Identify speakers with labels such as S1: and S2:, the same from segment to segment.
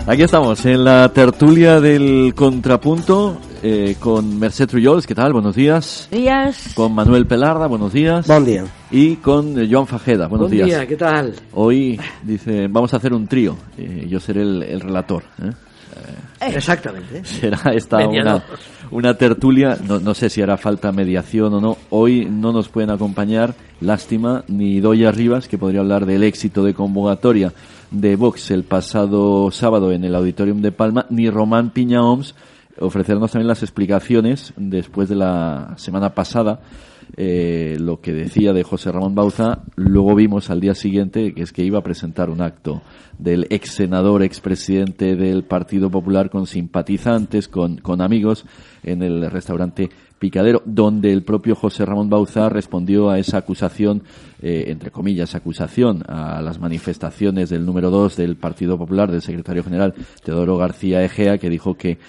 S1: Aquí estamos, en la tertulia del Contrapunto, con Mercè Trullols, ¿qué tal? Buenos días.
S2: Días.
S1: Con Manuel Pelarda, buenos días.
S3: Buen día.
S1: Y con Joan Fajeda, buenos días.
S3: Buen día, ¿qué tal?
S1: Hoy, dice, vamos a hacer un trío, yo seré el relator,
S3: Exactamente.
S1: Será esta una tertulia, no sé si hará falta mediación o no. Hoy no nos pueden acompañar, lástima, ni Doya Rivas, que podría hablar del éxito de convocatoria de Vox el pasado sábado en el Auditorium de Palma, ni Román Piña-Oms, ofrecernos también las explicaciones después de la semana pasada, lo que decía de José Ramón Bauzá. Luego vimos al día siguiente que es que iba a presentar un acto del ex senador, ex presidente del Partido Popular, con simpatizantes, con amigos, en el restaurante Picadero, donde el propio José Ramón Bauzá respondió a esa acusación, entre comillas, acusación a las manifestaciones del número 2 del Partido Popular, del secretario general Teodoro García Egea, que dijo que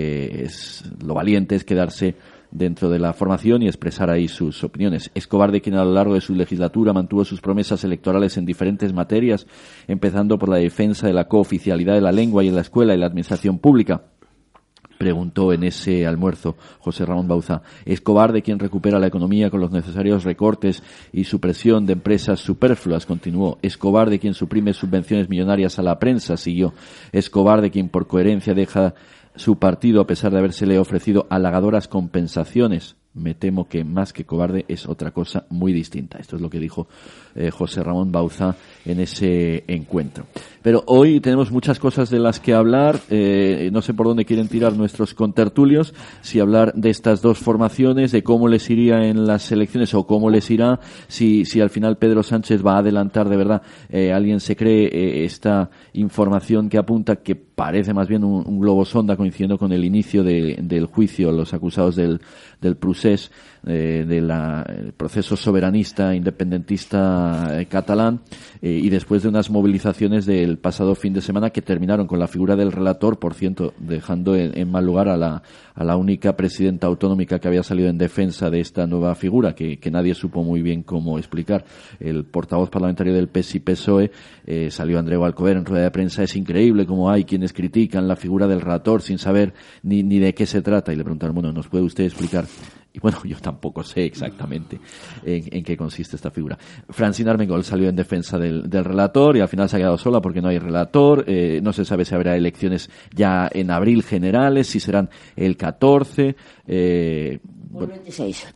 S1: lo valiente es quedarse dentro de la formación y expresar ahí sus opiniones. Es cobarde quien a lo largo de su legislatura mantuvo sus promesas electorales en diferentes materias, empezando por la defensa de la cooficialidad de la lengua y en la escuela y la administración pública. Preguntó en ese almuerzo José Ramón Bauzá. Es cobarde quien recupera la economía con los necesarios recortes y supresión de empresas superfluas, continuó. Es cobarde quien suprime subvenciones millonarias a la prensa, siguió. Es cobarde quien por coherencia deja su partido a pesar de habérsele ofrecido halagadoras compensaciones. Me temo que más que cobarde es otra cosa muy distinta. Esto es lo que dijo José Ramón Bauzá en ese encuentro. Pero hoy tenemos muchas cosas de las que hablar. No sé por dónde quieren tirar nuestros contertulios. Si hablar de estas dos formaciones, de cómo les iría en las elecciones o cómo les irá, si al final Pedro Sánchez va a adelantar de verdad. ¿Alguien se cree esta información que apunta que parece más bien un globo sonda, coincidiendo con el inicio del juicio a los acusados del procés, del proceso soberanista independentista catalán, y después de unas movilizaciones del pasado fin de semana que terminaron con la figura del relator, por cierto, dejando en mal lugar a la única presidenta autonómica que había salido en defensa de esta nueva figura, que nadie supo muy bien cómo explicar. El portavoz parlamentario del PES y PSOE, salió Andreu Alcover en rueda de prensa. Es increíble cómo hay quienes critican la figura del relator sin saber ni de qué se trata, y le preguntaron, bueno, ¿nos puede usted explicar? Y bueno, yo tampoco sé exactamente en qué consiste esta figura. Francina Armengol salió en defensa del relator y al final se ha quedado sola porque no hay relator. No se sabe si habrá elecciones ya en abril generales, si serán el 14.
S2: O el 26.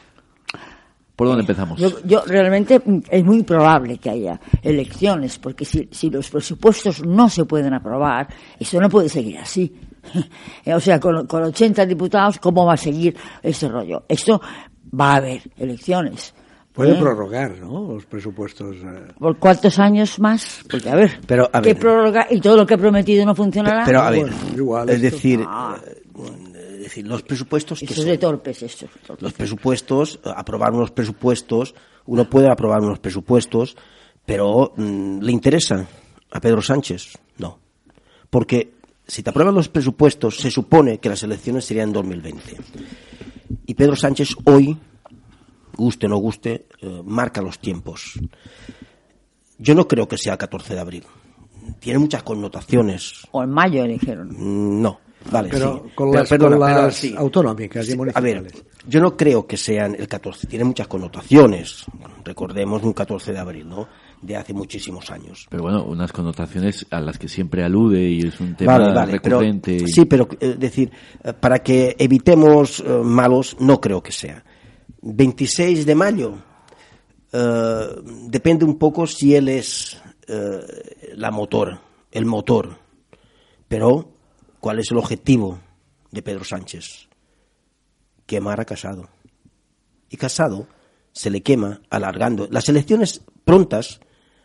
S1: ¿Por dónde empezamos?
S2: Yo realmente es muy probable que haya elecciones, porque si los presupuestos no se pueden aprobar, eso no puede seguir así. O sea, con 80 diputados, ¿cómo va a seguir este rollo? Esto va a haber elecciones.
S3: Puede prorrogar, ¿no?, los presupuestos.
S2: ¿Por cuántos años más? Porque, a ver, ¿qué prórroga? Y todo lo que he prometido no funcionará.
S4: Pero, a ver,
S3: bueno, igual
S4: es decir, los presupuestos...
S2: Eso es de torpes, esto.
S4: Los presupuestos, aprobar unos presupuestos, uno puede aprobar unos presupuestos, pero ¿le interesa a Pedro Sánchez? No. Porque si te aprueban los presupuestos, se supone que las elecciones serían en 2020. Y Pedro Sánchez hoy, guste o no guste, marca los tiempos. Yo no creo que sea el 14 de abril. Tiene muchas connotaciones.
S2: O en mayo, dijeron.
S4: No. Vale,
S3: pero
S4: sí.
S3: con las sí. Autonómicas y municipales.
S4: A ver, yo no creo que sean el 14. Tiene muchas connotaciones. Recordemos un 14 de abril, ¿no?, de hace muchísimos años.
S1: Pero bueno, unas connotaciones a las que siempre alude y es un tema recurrente.
S4: Pero, sí, pero decir, para que evitemos malos, no creo que sea. 26 de mayo, depende un poco si él es el motor. Pero, ¿cuál es el objetivo de Pedro Sánchez? Quemar a Casado. Y Casado se le quema alargando. Las elecciones prontas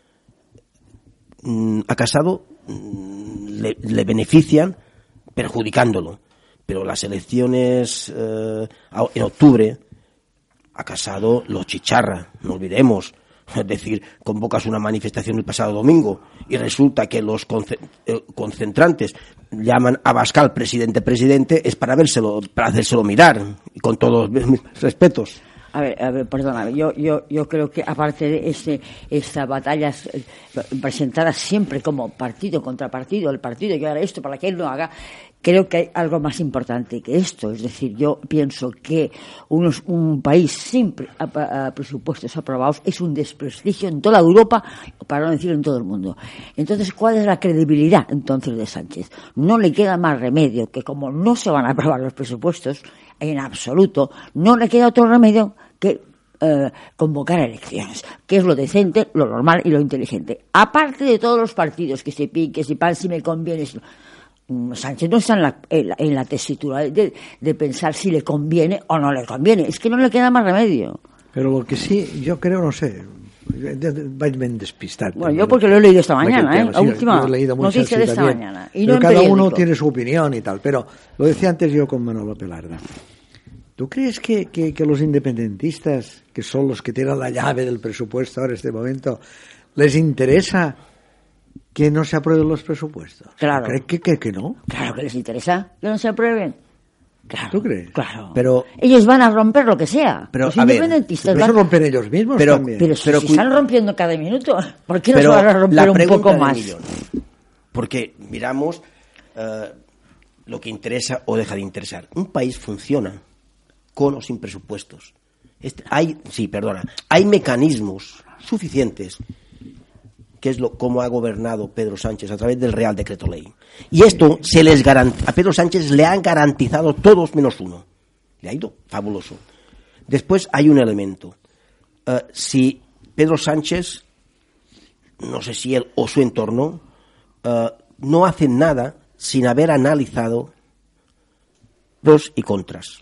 S4: a Casado le benefician perjudicándolo, pero las elecciones en octubre a Casado lo chicharra, no olvidemos. Es decir, convocas una manifestación el pasado domingo y resulta que los concentrantes llaman a Abascal presidente, es para hacérselo mirar, y con todos mis respetos.
S2: A ver, perdóname, yo creo que aparte de estas batallas presentadas siempre como partido contra partido, el partido que haga esto para que él no haga, creo que hay algo más importante que esto. Es decir, yo pienso que un país sin presupuestos aprobados es un desprestigio en toda Europa, para no decir en todo el mundo. Entonces, ¿cuál es la credibilidad entonces de Sánchez? No le queda más remedio que, como no se van a aprobar los presupuestos en absoluto, no le queda otro remedio que convocar a elecciones, que es lo decente, lo normal y lo inteligente. Aparte de todos los partidos que se pique, si pan, si me conviene. Sánchez no está en la tesitura de pensar si le conviene o no le conviene. Es que no le queda más remedio.
S3: Pero lo que sí, yo creo, no sé, vaig ben despistat.
S2: Bueno, yo porque lo he leído esta mañana, la última noticia de esta mañana. Y no
S3: cada uno tiene su opinión y tal, pero lo decía antes yo con Manolo Pelarda. ¿Tú crees que los independentistas, que son los que tienen la llave del presupuesto ahora en este momento, les interesa que no se aprueben los presupuestos?
S2: Claro.
S3: ¿Crees que no?
S2: Claro que les interesa que no se aprueben. Claro.
S3: ¿Tú crees?
S2: Claro.
S4: Pero
S2: ellos van a romper lo que sea.
S4: Pero,
S2: los independentistas
S3: van a romper ellos mismos también.
S2: Pero si están rompiendo cada minuto, ¿por qué no se van a romper un poco más?
S4: Porque miramos lo que interesa o deja de interesar. Un país funciona con o sin presupuestos. Hay mecanismos suficientes, que es cómo ha gobernado Pedro Sánchez a través del Real Decreto Ley. Y esto a Pedro Sánchez le han garantizado todos menos uno. Le ha ido fabuloso. Después hay un elemento. Si Pedro Sánchez, no sé si él o su entorno, no hacen nada sin haber analizado pros y contras.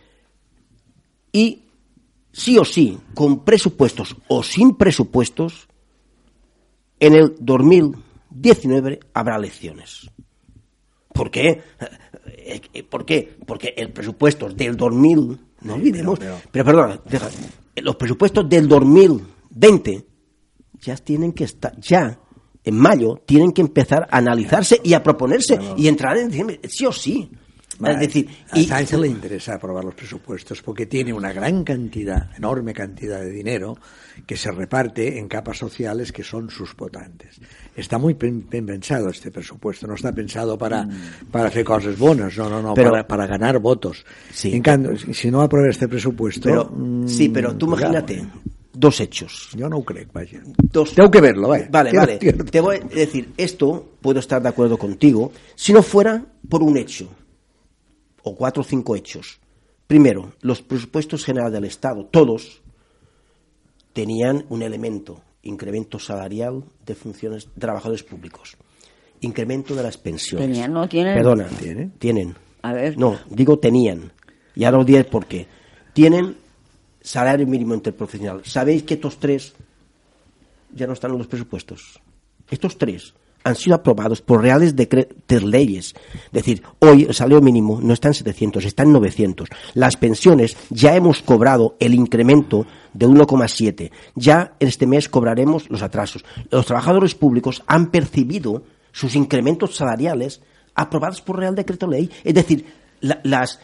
S4: Y sí o sí, con presupuestos o sin presupuestos, en el 2019 habrá elecciones. ¿Por qué? Porque el presupuesto del 2000, no olvidemos, pero perdona, los presupuestos del 2020 ya tienen que estar, ya en mayo tienen que empezar a analizarse y a proponerse y entrar en diciembre, sí o sí. Es decir,
S3: a Sánchez le interesa aprobar los presupuestos porque tiene una enorme cantidad de dinero que se reparte en capas sociales que son sus votantes. Está muy bien pensado este presupuesto, no está pensado para hacer cosas buenas, no, para ganar votos.
S4: Sí,
S3: en cambio, si no aprueba este presupuesto...
S4: Pero tú imagínate, dos hechos.
S3: Jo no ho crec, vaja.
S4: Tengo
S3: que verlo, vaya.
S4: Vale. Te voy a decir, esto puedo estar de acuerdo contigo si no fuera por un hecho, o 4 o 5 hechos. Primero, los presupuestos generales del Estado, todos, tenían un elemento, incremento salarial de funciones de trabajadores públicos, incremento de las pensiones.
S2: ¿Tenían? ¿No tienen?
S4: Perdona, tienen.
S2: A ver.
S4: No, digo tenían. Y ahora os diré por qué. Tienen salario mínimo interprofesional. ¿Sabéis que estos 3 ya no están en los presupuestos? Estos 3 han sido aprobados por reales decretos leyes. Es decir, hoy el salario mínimo no está en 700, está en 900. Las pensiones ya hemos cobrado el incremento de 1,7. Ya este mes cobraremos los atrasos. Los trabajadores públicos han percibido sus incrementos salariales aprobados por Real Decreto Ley. Es decir, las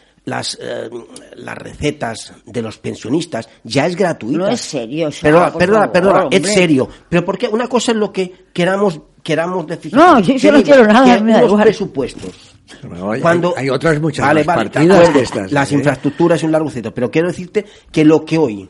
S4: recetas de los pensionistas ya es gratuita.
S2: No es serio.
S4: Perdona, es serio. Pero porque una cosa es lo que queramos decir.
S2: No, yo no quiero nada.
S4: Que unos presupuestos.
S3: Cuando hay otras muchas más partidas que estas.
S4: Las infraestructuras y un largo etcétera. Pero quiero decirte que lo que hoy,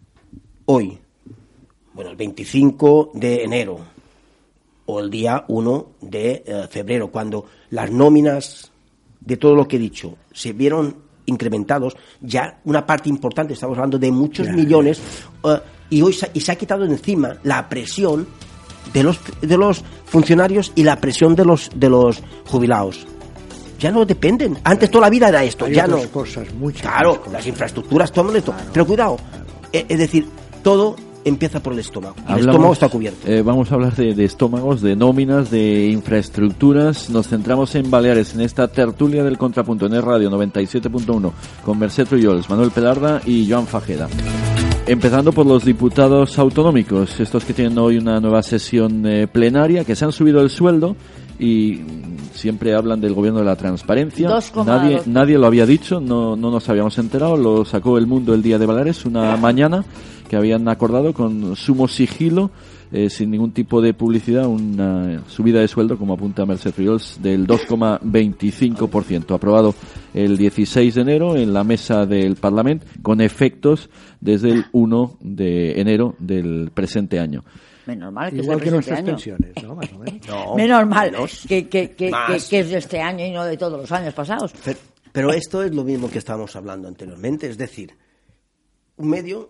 S4: bueno, el 25 de enero o el día 1 de febrero, cuando las nóminas de todo lo que he dicho se vieron incrementados, ya una parte importante, estamos hablando de muchos millones, y hoy se ha quitado de encima la presión de los funcionarios y la presión de los jubilados. Ya no dependen. Antes toda la vida era esto,
S3: hay
S4: ya
S3: otras
S4: no.
S3: Cosas, muchas
S4: claro,
S3: cosas.
S4: Las infraestructuras, todo esto. Claro. Pero cuidado, es decir, todo empieza por el estómago. El estómago está cubierto.
S1: Vamos a hablar de estómagos, de nóminas, de infraestructuras. Nos centramos en Baleares, en esta tertulia del Contrapunto, en el Radio 97.1, con Mercè Trullols, Manuel Pelarda y Joan Fajeda. Empezando por los diputados autonómicos, estos que tienen hoy una nueva sesión plenaria, que se han subido el sueldo y siempre hablan del gobierno de la transparencia.
S2: 2,2.
S1: Nadie lo había dicho, no nos habíamos enterado, lo sacó El Mundo el día de Baleares, una mañana que habían acordado con sumo sigilo, sin ningún tipo de publicidad, una subida de sueldo, como apunta Merced Riols, del 2,25%, aprobado el 16 de enero en la mesa del Parlamento, con efectos desde el 1 de enero del presente año.
S2: Menos mal que
S3: Igual
S2: es
S3: que
S2: de
S3: nuestras
S2: este año.
S3: pensiones, ¿no? Más o menos.
S4: No,
S2: Menos mal
S4: menos.
S2: que
S4: Más.
S2: es de este año y no de todos los años pasados.
S4: Pero esto es lo mismo que estábamos hablando anteriormente, es decir, un medio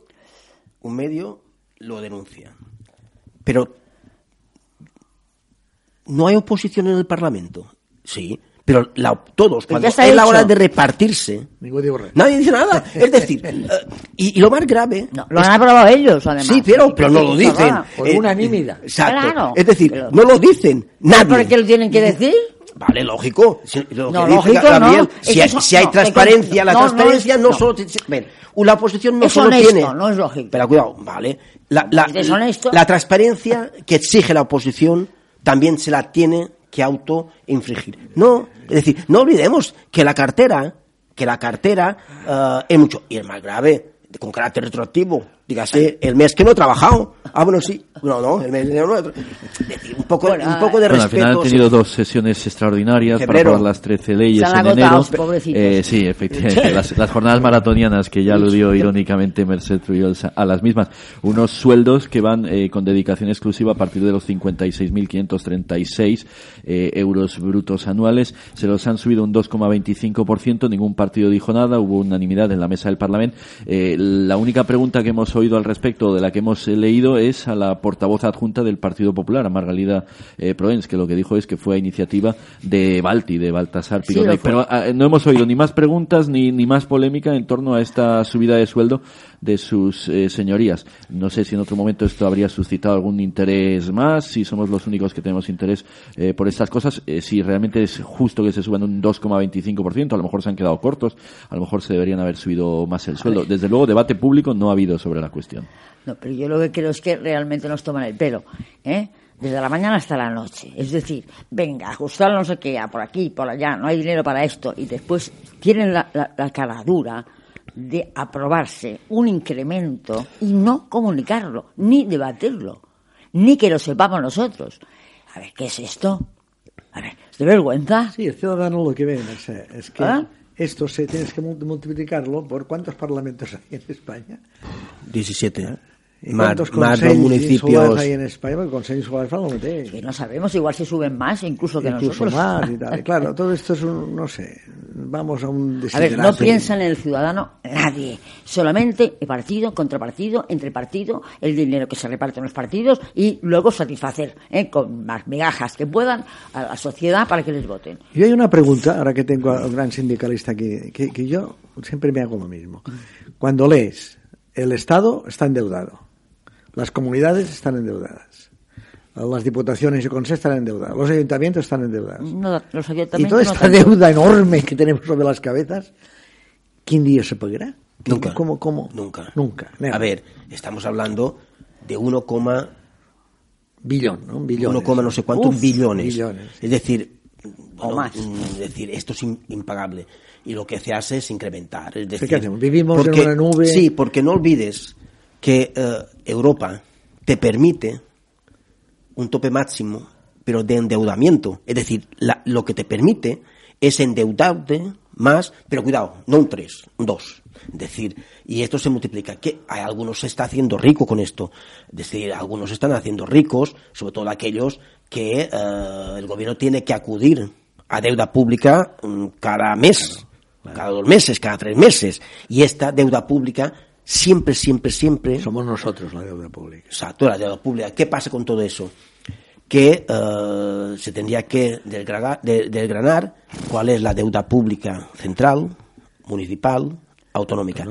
S4: lo denuncia, pero no hay oposición en el Parlamento, sí, pero todos,
S2: Pero
S4: cuando
S2: ya está
S4: es la
S2: hecho.
S4: hora de repartirse,
S3: Ningún digo re.
S4: nadie dice nada, es decir, y lo más grave...
S2: No, lo han aprobado ellos, además.
S4: Sí, pero no lo dicen.
S3: Por unanimidad.
S4: Exacto.
S2: Claro.
S4: Es decir,
S2: Pero-
S4: no lo dicen nadie.
S2: ¿Por qué lo tienen que decir?
S4: Vale, lógico. Lo
S2: No,
S4: que dice
S2: lógico,
S4: Gabriel,
S2: no.
S4: si hay,
S2: Eso
S4: si hay
S2: no,
S4: transparencia, la
S2: no,
S4: transparencia no
S2: no.
S4: solo... Ven, la oposición no
S2: Es
S4: solo
S2: honesto,
S4: tiene...
S2: no es lógico.
S4: Pero cuidado, vale.
S2: Es honesto.
S4: La transparencia que exige la oposición también se la tiene que autoinfligir. No, es decir, no olvidemos que la cartera es mucho, y es más grave, con carácter retroactivo. Dígase, el mes que no he trabajado. Ah, bueno, sí. No, el mes no he un poco de
S1: Bueno, al
S4: respeto.
S1: final han tenido dos sesiones extraordinarias para
S4: Febrero.
S1: aprobar las 13 leyes
S2: Se han
S1: en
S2: agotado,
S1: enero.
S2: pobrecitos.
S1: Sí, efectivamente. Las jornadas maratonianas que ya aludió irónicamente Merced Riols a las mismas. Unos sueldos que van con dedicación exclusiva a partir de los 56.536 euros brutos anuales. Se los han subido un 2,25%. Ningún partido dijo nada. Hubo unanimidad en la mesa del Parlamento. La única pregunta que hemos oído al respecto, de la que hemos leído, es a la portavoz adjunta del Partido Popular, a Margalida Proens, que lo que dijo es que fue a iniciativa de Baltasar
S2: Sí,
S1: Pironey.
S2: lo fue.
S1: Pero no hemos oído ni más preguntas ni más polémica en torno a esta subida de sueldo de sus señorías. No sé si en otro momento esto habría suscitado algún interés más, si somos los únicos que tenemos interés por estas cosas, si realmente es justo que se suban un 2,25%, a lo mejor se han quedado cortos, a lo mejor se deberían haber subido más el sueldo. Desde luego, debate público no ha habido sobre la cuestión.
S2: No, pero yo lo que creo es que realmente nos toman el pelo, desde la mañana hasta la noche. Es decir, venga, ajustar no sé qué, por aquí, por allá, no hay dinero para esto, y después tienen la cara dura de aprobarse un incremento y no comunicarlo, ni debatirlo, ni que lo sepamos nosotros. A ver, ¿qué es esto? A ver, ¿es de vergüenza?
S3: Sí, el ciudadano lo que ve, no sé, es que
S2: ¿Ah?
S3: esto tienes que multiplicarlo por ¿cuántos parlamentos hay en España?
S4: 17.
S3: ¿Y
S4: Más
S3: cuántos
S4: los
S3: consells
S4: municipios...
S3: insulars hay en España? Porque el Consell Insular fa el mateix.
S2: Que no sabemos, igual se suben más incluso que
S3: Incluso
S2: nosotros.
S3: más y tal. Y claro, todo esto es un, no sé, vamos a un
S2: A ver,
S3: desiderato.
S2: no piensa en el ciudadano nadie. Solamente el partido, contrapartido, entre partido, el dinero que se reparte en los partidos y luego satisfacer con más migajas que puedan a la sociedad para que les voten.
S3: Yo hay una pregunta, ahora que tengo al gran sindicalista aquí, que yo siempre me hago lo mismo. Cuando lees, el Estado está endeudado, las comunidades están endeudadas, las diputaciones y consejos están endeudadas, los ayuntamientos están endeudados.
S2: No, los
S3: Y
S2: ayuntamientos
S3: toda
S2: no
S3: esta
S2: tanto.
S3: deuda enorme que tenemos sobre las cabezas, ¿quién día se pagará?
S4: Nunca.
S3: ¿Cómo?
S4: Nunca.
S3: Nunca.
S4: A ver, estamos hablando de 1,
S3: billón, ¿no? Billones.
S4: 1, no sé cuántos
S3: Uf,
S4: billones.
S3: billones.
S4: Es decir,
S2: O más.
S4: Es decir, esto es impagable. Y lo que se hace es incrementar. Es decir,
S3: ¿qué hacemos? Vivimos en una nube.
S4: Sí, porque no olvides que Europa te permite un tope máximo, pero de endeudamiento. Es decir, lo que te permite es endeudarte más, pero cuidado, no un 3, un 2. Es decir, y esto se multiplica. Que hay algunos se está haciendo rico con esto. Es decir, algunos se están haciendo ricos, sobre todo aquellos que el gobierno tiene que acudir a deuda pública cada mes, cada 2 meses, cada 3 meses. Y esta deuda pública siempre...
S3: Somos nosotros la deuda pública.
S4: Exacto, la deuda pública. ¿Qué pasa con todo eso? Que se tendría que desgranar cuál es la deuda pública central, municipal, autonómica.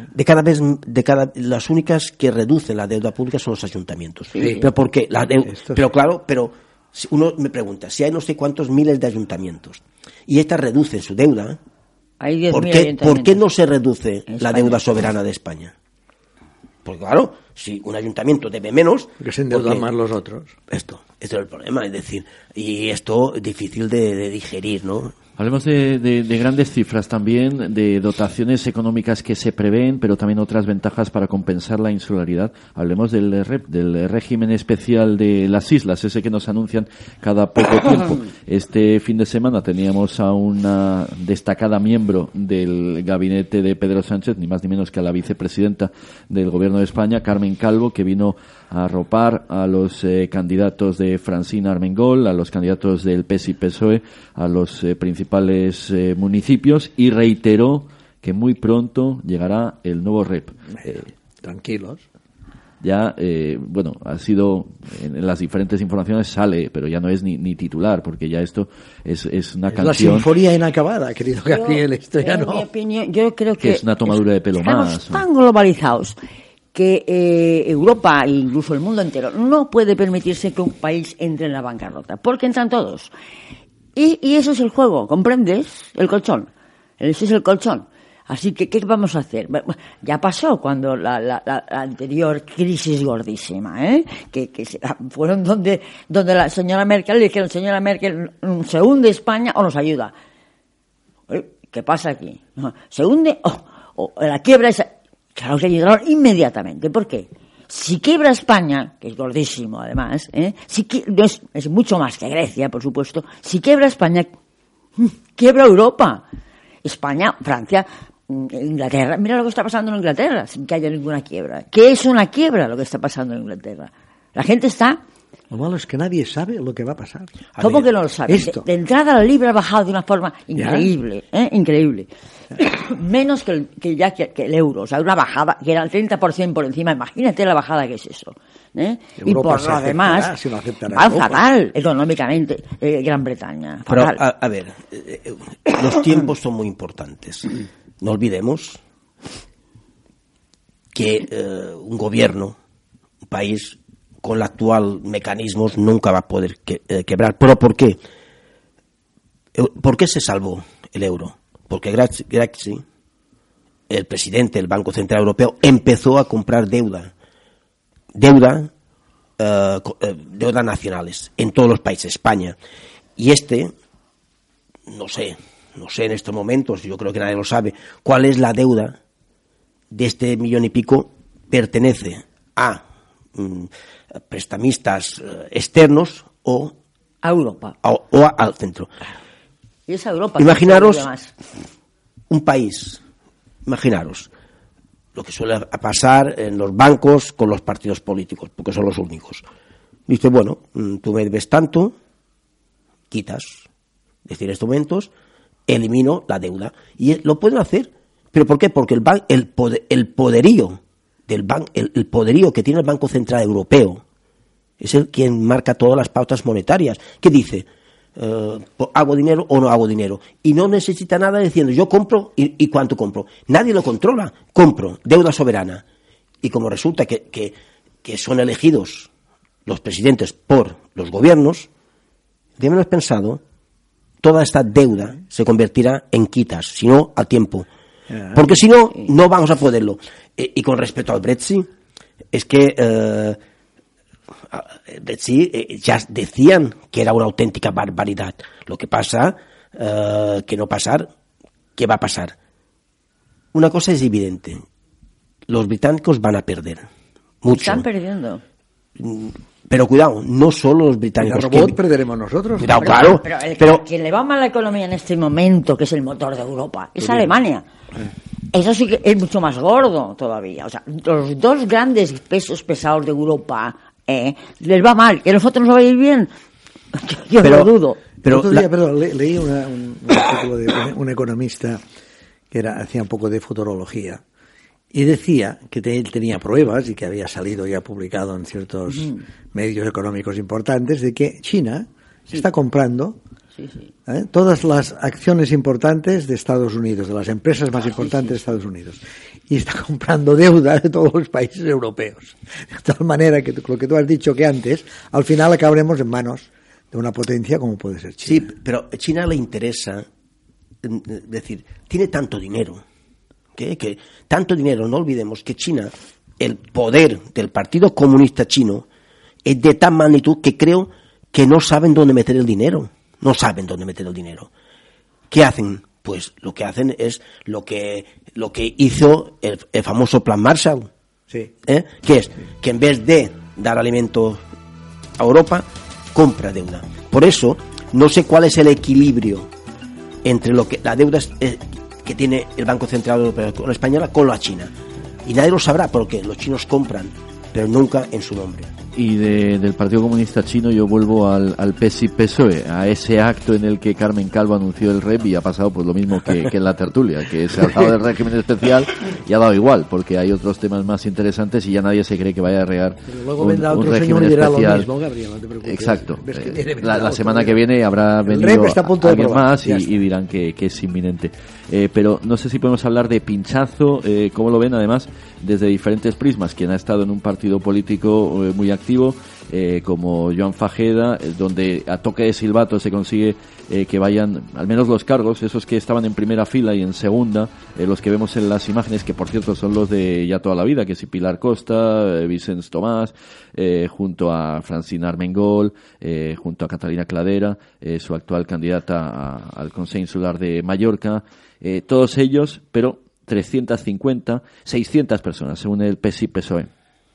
S4: Las únicas que reducen la deuda pública son los ayuntamientos.
S3: Sí.
S4: Pero ¿por qué?
S3: Pero
S4: claro, si uno me pregunta, si hay no sé cuántos miles de ayuntamientos y estas reducen su deuda,
S2: Hay 10.000
S4: ¿por qué
S2: ayuntamientos.
S4: no se reduce
S2: En
S4: la
S2: España.
S4: deuda soberana de España? Porque claro, si un ayuntamiento debe menos...
S3: Que se endeudan
S4: porque-
S3: más los otros.
S4: Esto. Esto es el problema, es decir, y esto es difícil de digerir, ¿no?
S1: Hablemos de grandes cifras también, de dotaciones económicas que se prevén, pero también otras ventajas para compensar la insularidad. Hablemos del REP, del régimen especial de las islas, ese que nos anuncian cada poco tiempo. Este fin de semana teníamos a una destacada miembro del gabinete de Pedro Sánchez, ni más ni menos que a la vicepresidenta del Gobierno de España, Carmen Calvo, que vino a arropar a los candidatos de Francina Armengol, a los candidatos del PES y PSOE, a los principales municipios, y reiteró que muy pronto llegará el nuevo REP.
S3: Tranquilos.
S1: Ya, bueno, ha sido, en las diferentes informaciones sale, pero ya no es ni titular, porque ya esto es una canción.
S3: La sinfonía inacabada, querido Gabriel, esto ya no.
S2: En mi opinión, yo creo que
S1: es una tomadura de pelo más.
S2: Estamos tan globalizados que Europa e incluso el mundo entero no puede permitirse que un país entre en la bancarrota, porque entran todos. Y eso es el juego, ¿comprendes? El colchón. Ese es el colchón. Así que, ¿qué vamos a hacer? Ya pasó cuando la anterior crisis gordísima, que fueron donde la señora Merkel le dijeron, señora Merkel, se hunde España o nos ayuda. ¿Qué pasa aquí? ¿Se hunde o la quiebra esa? Claro que ayudaron inmediatamente. ¿Por qué? Si quiebra España, que es gordísimo además, es mucho más que Grecia, por supuesto, si quiebra España, quiebra Europa. España, Francia, Inglaterra, mira lo que está pasando en Inglaterra, sin que haya ninguna quiebra. ¿Qué es una quiebra lo que está pasando en Inglaterra? La gente está...
S3: Lo malo es que nadie sabe lo que va a pasar.
S2: ¿Cómo que no lo sabe? De entrada la libra ha bajado de una forma increíble, increíble. Menos que el euro, o sea, una bajada que era el 30% por encima. Imagínate la bajada que es eso. Y por lo demás,
S3: si no
S2: va fatal económicamente Gran Bretaña. Fatal.
S4: Pero, a ver, los tiempos son muy importantes. No olvidemos que un gobierno, un país con los actuales mecanismos nunca va a poder quebrar. ¿Pero por qué? ¿Por qué se salvó el euro? Porque Draghi, el presidente del Banco Central Europeo, empezó a comprar deudas nacionales en todos los países, España. Y no sé en estos momentos, yo creo que nadie lo sabe, cuál es la deuda de este 1,5 millones, pertenece a prestamistas externos o
S2: a Europa
S4: o al centro.
S2: Y es a Europa.
S4: Imaginaros un país, imaginaros lo que suele pasar en los bancos con los partidos políticos, porque son los únicos. Dice, bueno, tú me debes tanto, quitas, es decir, en estos momentos elimino la deuda. Y lo pueden hacer, ¿pero por qué? Porque el poderío el poderío que tiene el Banco Central Europeo es el quien marca todas las pautas monetarias. ¿Qué dice? ¿Hago dinero o no hago dinero? Y no necesita nada diciendo yo compro y cuánto compro. Nadie lo controla. Compro, deuda soberana. Y como resulta que son elegidos los presidentes por los gobiernos, de menos pensado, toda esta deuda se convertirá en quitas, si no a tiempo. Porque si no, no vamos a poderlo. Y con respecto al Brexit, es que Brexit ya decían que era una auténtica barbaridad. Lo que pasa, que no pasar, ¿qué va a pasar? Una cosa es evidente. Los británicos van a perder. Mucho.
S2: Están perdiendo.
S4: Pero cuidado, no solo los británicos.
S3: El robot perderemos nosotros.
S4: Cuidado, claro.
S2: Pero quien le va mal a la economía en este momento, que es el motor de Europa, es Alemania. Eso sí que es mucho más gordo todavía. O sea, los dos grandes pesos pesados de Europa les va mal. ¿Que a nosotros nos va a ir bien? Yo lo dudo.
S3: Pero otro día, leí un artículo de un economista que hacía un poco de futurología. Y decía que él tenía pruebas y que había salido ya publicado en ciertos medios económicos importantes de que China está comprando todas las acciones importantes de Estados Unidos, de las empresas más importantes de Estados Unidos. Y está comprando deuda de todos los países europeos. De tal manera que lo que tú has dicho que antes, al final acabaremos en manos de una potencia como puede ser China.
S4: Sí, pero a China le interesa, es decir, tiene tanto dinero. Que tanto dinero, no olvidemos que China, el poder del Partido Comunista Chino es de tal magnitud que creo que no saben dónde meter el dinero. No saben dónde meter el dinero. ¿Qué hacen? Pues lo que hacen es lo que hizo el famoso Plan Marshall.
S3: Sí.
S4: ¿Qué es? Que en vez de dar alimento a Europa, compra deuda. Por eso, no sé cuál es el equilibrio entre lo que la deuda que tiene el Banco Central Europeo con la española con la China. Y nadie lo sabrá porque los chinos compran, pero nunca en su nombre.
S1: Y del Partido Comunista Chino yo vuelvo al PSI-PSOE, a ese acto en el que Carmen Calvo anunció el REP y ha pasado pues lo mismo que en la tertulia, que se ha hablado del régimen especial y ha dado igual, porque hay otros temas más interesantes y ya nadie se cree que vaya a regar un régimen especial.
S3: Mismo, Gabriel, no te preocupes.
S1: Exacto. La semana que viene habrá venido alguien más y dirán que es inminente. Pero no sé si podemos hablar de pinchazo, cómo lo ven además desde diferentes prismas. Quien ha estado en un partido político muy activo, como Joan Fajeda, donde a toque de silbato se consigue que vayan al menos los cargos, esos que estaban en primera fila y en segunda, los que vemos en las imágenes, que por cierto son los de ya toda la vida, que es Pilar Costa, Vicens Tomás, junto a Francina Armengol, junto a Catalina Cladera, su actual candidata al Consell Insular de Mallorca, todos ellos, pero 350, 600 personas, según el PSI-PSOE.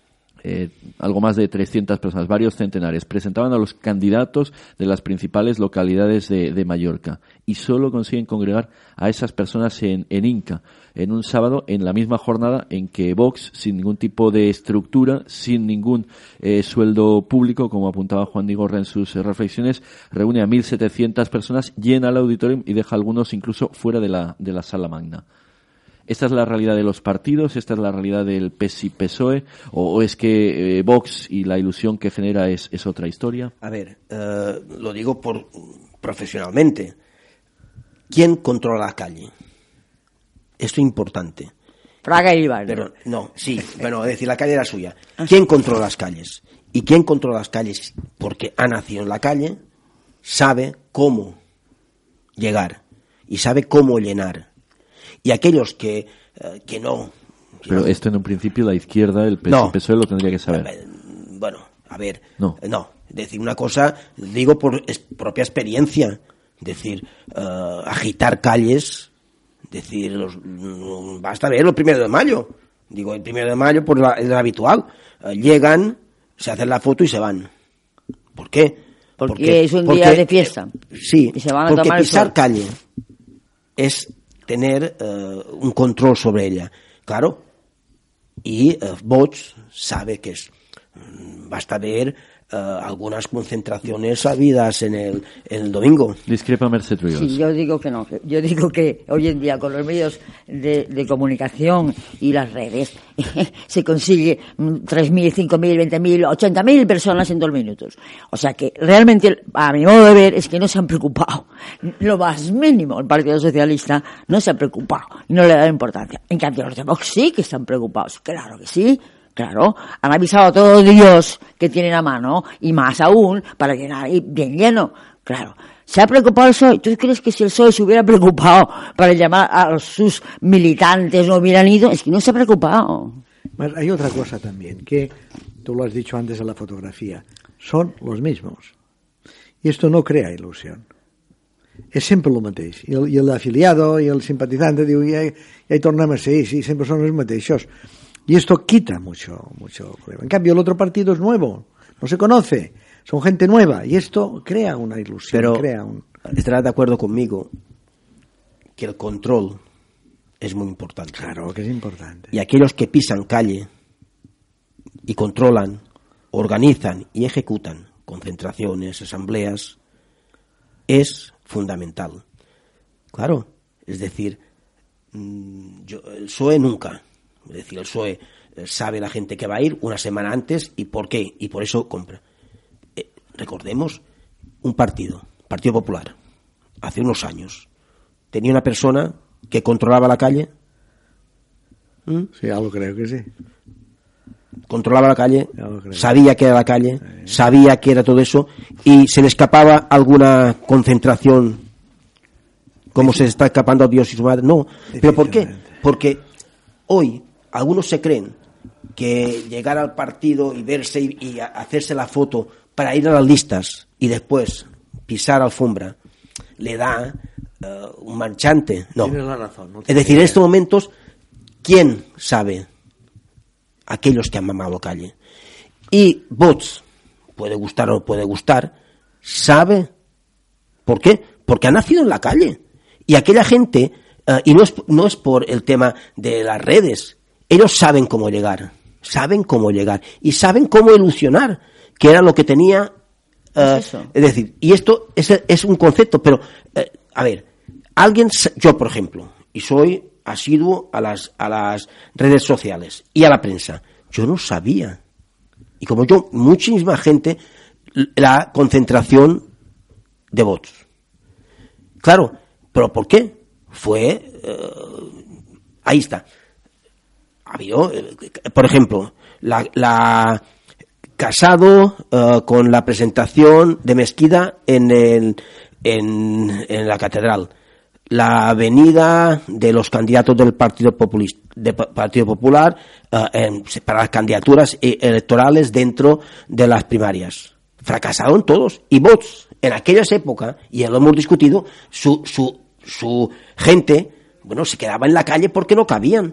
S1: Algo más de 300 personas, varios centenares, presentaban a los candidatos de las principales localidades de Mallorca y solo consiguen congregar a esas personas en Inca, en un sábado, en la misma jornada en que Vox, sin ningún tipo de estructura, sin ningún sueldo público, como apuntaba Juan Digorra en sus reflexiones, reúne a 1.700 personas, llena el auditorium y deja a algunos incluso fuera de la sala magna. ¿Esta es la realidad de los partidos? ¿Esta es la realidad del PSI-PSOE? ¿O es que Vox y la ilusión que genera es otra historia?
S4: A ver, lo digo profesionalmente. ¿Quién controla la calle? Esto es importante.
S2: Fraga y Iván.
S4: Pero no, sí, bueno, es decir, la calle era suya. ¿Quién controla las calles? Y quien controla las calles, porque ha nacido en la calle, sabe cómo llegar y sabe cómo llenar. Y aquellos que no...
S1: Pero esto en un principio la izquierda, el PSOE lo tendría que saber.
S4: Bueno, a ver, no. Decir una cosa, digo por propia experiencia, decir, agitar calles, decir, basta ver el 1 de mayo. Digo, el 1 de mayo pues es lo habitual. Llegan, se hacen la foto y se van. ¿Por qué?
S2: Porque es un día de fiesta.
S4: Sí,
S2: y se van a
S4: porque
S2: tomar
S4: pisar calle es tener un control sobre ella, claro, y Vox sabe que basta ver algunas concentraciones habidas en el domingo.
S1: Discrepa Mercè Trujols.
S2: Sí, yo digo que no. Yo digo que hoy en día con los medios de comunicación y las redes se consigue 3.000, 5.000, 20.000, 80.000 personas en 2 minutos. O sea que realmente, a mi modo de ver, es que no se han preocupado. Lo más mínimo, el Partido Socialista no se ha preocupado y no le da importancia. En cambio, los de Vox sí que están preocupados. Claro que sí. Claro, han avisado a todo Dios que tienen a mano, y más aún, para llenar bien lleno. Claro, se ha preocupado el PSOE. ¿Tú crees que si el PSOE se hubiera preocupado para llamar a sus militantes no hubieran ido? Es que no se ha preocupado.
S3: Hay otra cosa también, que tú lo has dicho antes en la fotografía, son los mismos. Y esto no crea ilusión. És sempre el mateix. I l'afiliado i el simpatizante diu, ja hi tornem a ser, sí, sempre són els mateixos. Y esto quita mucho problema. En cambio, el otro partido es nuevo, no se conoce, son gente nueva, y esto crea una ilusión.
S4: Pero estarás de acuerdo conmigo que el control es muy importante.
S3: Claro que es importante.
S4: Y aquellos que pisan calle y controlan, organizan y ejecutan concentraciones, asambleas, es fundamental. Claro, es decir, el PSOE nunca... Es decir, el PSOE sabe la gente que va a ir una semana antes y por qué, y por eso compra. Recordemos, un Partido Popular, hace unos años, tenía una persona que controlaba la calle.
S3: Sí, ya lo creo que sí.
S4: Controlaba la calle, sabía que era la calle, sabía que era todo eso, y se le escapaba alguna concentración, como se está escapando a Dios y su madre. No, ¿pero por qué? Porque hoy algunos se creen que llegar al partido y verse y hacerse la foto para ir a las listas y después pisar alfombra le da un marchante. No.
S3: Tienes la razón. No
S4: es decir, en estos momentos, ¿quién sabe? Aquellos que han mamado calle. Y Vox, puede gustar o no puede gustar, sabe. ¿Por qué? Porque ha nacido en la calle. Y aquella gente, y no es por el tema de las redes, ellos saben cómo llegar. Y saben cómo ilusionar, que era lo que tenía. Es decir, y esto es un concepto, pero, a ver, yo por ejemplo, y soy asiduo a las redes sociales y a la prensa, yo no sabía, y como yo, muchísima gente, la concentración de Vox. Claro, pero ¿por qué? Ahí está. Había, por ejemplo, Casado con la presentación de Mesquida en la catedral, la venida de los candidatos del Partido Popular para las candidaturas electorales dentro de las primarias. Fracasaron todos. Y Vox, en aquellas épocas, y ya lo hemos discutido, su gente, se quedaba en la calle porque no cabían.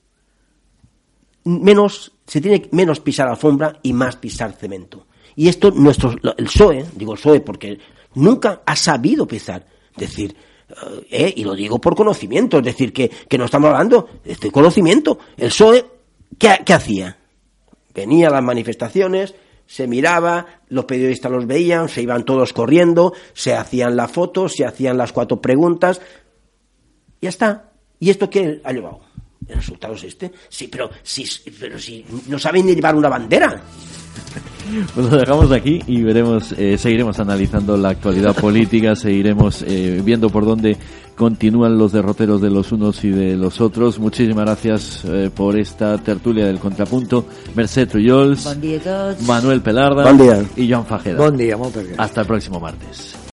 S4: Se tiene menos pisar alfombra y más pisar cemento. Y esto el PSOE, digo el PSOE porque nunca ha sabido pisar. Decir, y lo digo por conocimiento, es decir, que no estamos hablando de conocimiento. El PSOE, ¿qué hacía? Venía a las manifestaciones, se miraba, los periodistas los veían, se iban todos corriendo, se hacían la foto, se hacían las 4 preguntas, y ya está. ¿Y esto qué ha llevado? ¿El resultado es este? Sí, pero si no saben ni llevar una bandera.
S1: Pues lo dejamos aquí y seguiremos analizando la actualidad política, seguiremos viendo por dónde continúan los derroteros de los unos y de los otros. Muchísimas gracias por esta tertulia del Contrapunto. Mercè Trullols,
S2: Bon dia a tots.
S1: Manuel Pelarda
S4: Bon dia.
S1: y Joan Fajeda.
S3: Bon dia, moltes gràcies.
S1: Hasta el próximo martes.